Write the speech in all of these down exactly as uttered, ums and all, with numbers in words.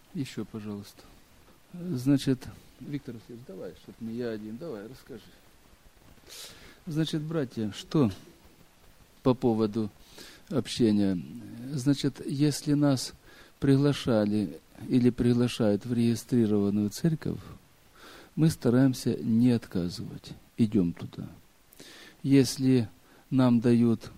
Еще, пожалуйста. Значит, Виктор Васильевич, давай, чтобы не я один, давай, расскажи. Значит, братья, что по поводу общения? Значит, если нас приглашали или приглашают в регистрированную церковь, мы стараемся не отказывать, идем туда. Если нам дают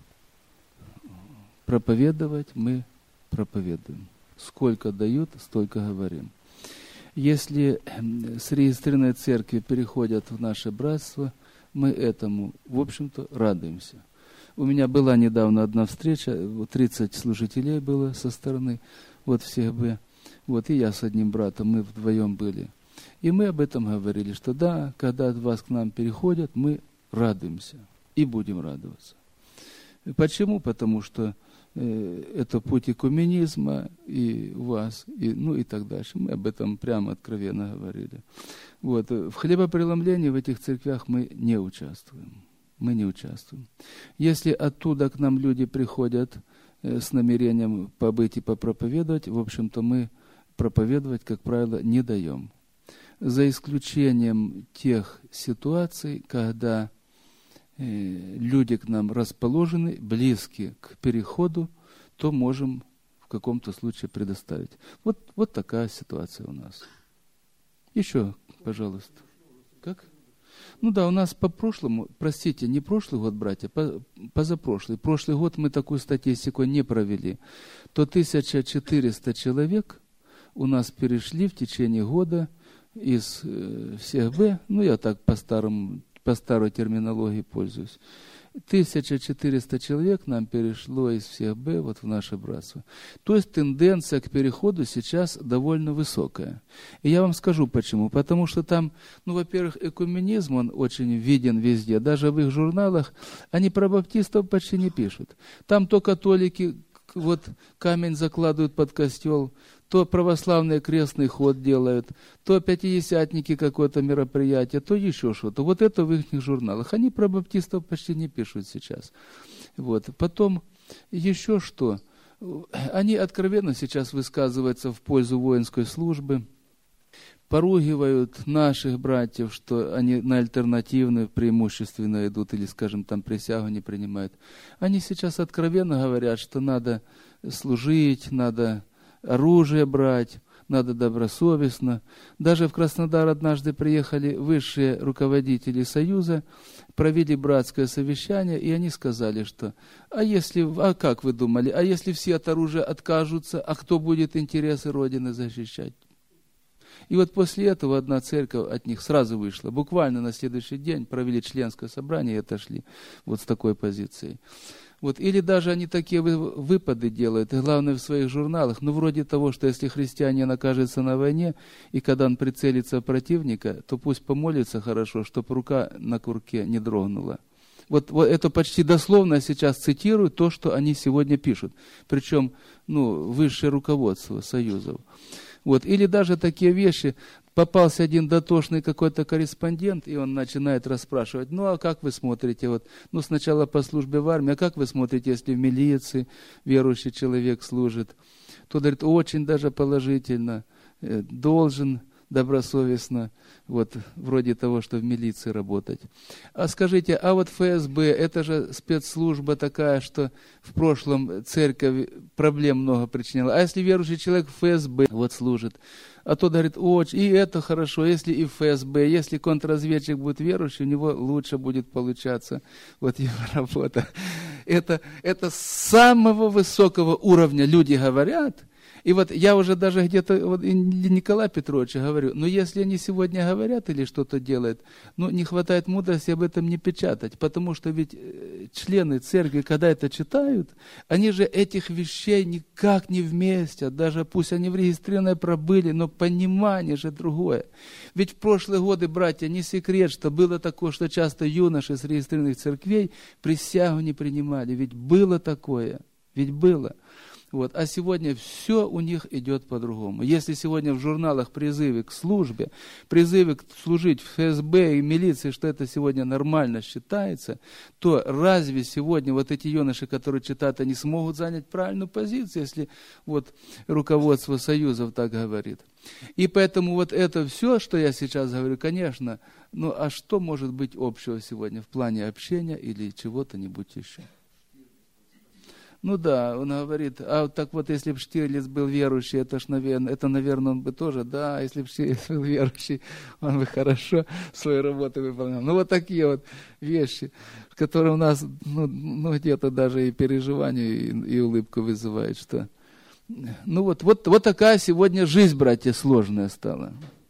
проповедовать, мы проповедуем. Сколько дают, столько говорим. Если с регистрированной церкви переходят в наше братство, мы этому, в общем-то, радуемся. У меня была недавно одна встреча, тридцать служителей было со стороны, вот всех бы, вот и я с одним братом, мы вдвоем были. И мы об этом говорили, что да, когда от вас к нам переходят, мы радуемся и будем радоваться. Почему? Потому что э, это путь экуменизма и у вас, и, ну и так дальше. Мы об этом прямо откровенно говорили. Вот. В хлебопреломлении в этих церквях мы не участвуем. Мы не участвуем. Если оттуда к нам люди приходят э, с намерением побыть и попроповедовать, в общем-то мы проповедовать, как правило, не даем. За исключением тех ситуаций, когда э, люди к нам расположены, близки к переходу, то можем в каком-то случае предоставить. Вот, вот такая ситуация у нас. Еще, пожалуйста. Как? Ну да, у нас по прошлому, простите, не прошлый год, братья, по, позапрошлый. Прошлый год мы такую статистику не провели. То тысяча четыреста человек у нас перешли в течение года из э, всех Б, ну я так по старому, по старой терминологии пользуюсь. тысяча четыреста человек нам перешло из всех Б вот в наше братство. То есть тенденция к переходу сейчас довольно высокая. И я вам скажу почему. Потому что там, ну, во-первых, экуменизм, он очень виден везде. Даже в их журналах они про баптистов почти не пишут. Там то католики вот камень закладывают под костел, то православные крестный ход делают, то пятидесятники какое-то мероприятие, то еще что-то. Вот это в их журналах. Они про баптистов почти не пишут сейчас. Вот. Потом еще что? Они откровенно сейчас высказываются в пользу воинской службы, поругивают наших братьев, что они на альтернативную преимущественно идут или, скажем, там присягу не принимают. Они сейчас откровенно говорят, что надо служить, надо оружие брать, надо добросовестно. Даже в Краснодар однажды приехали высшие руководители Союза, провели братское совещание, и они сказали, что а если, а как вы думали, а если все от оружия откажутся, а кто будет интересы Родины защищать? И вот после этого одна церковь от них сразу вышла. Буквально на следующий день провели членское собрание и отошли вот с такой позицией. Вот. Или даже они такие выпады делают, и главное в своих журналах, ну вроде того, что если христианин окажется на войне, и когда он прицелится в противника, то пусть помолится хорошо, чтобы рука на курке не дрогнула. Вот, вот это почти дословно я сейчас цитирую то, что они сегодня пишут. Причем ну, высшее руководство союзов. Вот. Или даже такие вещи. Попался один дотошный какой-то корреспондент, и он начинает расспрашивать, ну а как вы смотрите, вот, ну сначала по службе в армии, а как вы смотрите, если в милиции верующий человек служит? Тот говорит, очень даже положительно, должен добросовестно, вот, вроде того, что в милиции работать. А скажите, а вот эф эс бэ, это же спецслужба такая, что в прошлом церковь проблем много причиняла. А если верующий человек в эф эс бэ вот служит? А тот говорит, очень, и это хорошо, если и эф эс бэ, если контрразведчик будет верующий, у него лучше будет получаться вот его работа. Это, это с самого высокого уровня люди говорят. И вот я уже даже где-то вот, Николаю Петровичу говорю, ну если они сегодня говорят или что-то делают, ну не хватает мудрости об этом не печатать, потому что ведь члены церкви, когда это читают, они же этих вещей никак не вместят, даже пусть они в регистрированной пробыли, но понимание же другое. Ведь в прошлые годы, братья, не секрет, что было такое, что часто юноши с регистрированных церквей присягу не принимали, ведь было такое, ведь было. Вот. А сегодня все у них идет по-другому. Если сегодня в журналах призывы к службе, призывы служить в эф эс бэ и милиции, что это сегодня нормально считается, то разве сегодня вот эти юноши, которые читают, они смогут занять правильную позицию, если вот руководство союзов так говорит? И поэтому вот это все, что я сейчас говорю, конечно, ну а что может быть общего сегодня в плане общения или чего-то-нибудь еще? Ну да, он говорит, а так вот если бы Штирлиц был верующий, это ж, наверное, это, наверное, он бы тоже, да, если бы Штирлиц был верующий, он бы хорошо свою работу выполнял. Ну вот такие вот вещи, которые у нас, ну, ну где-то даже и переживание, и, и улыбку вызывают, что... Ну вот, вот, вот такая сегодня жизнь, братья, сложная стала.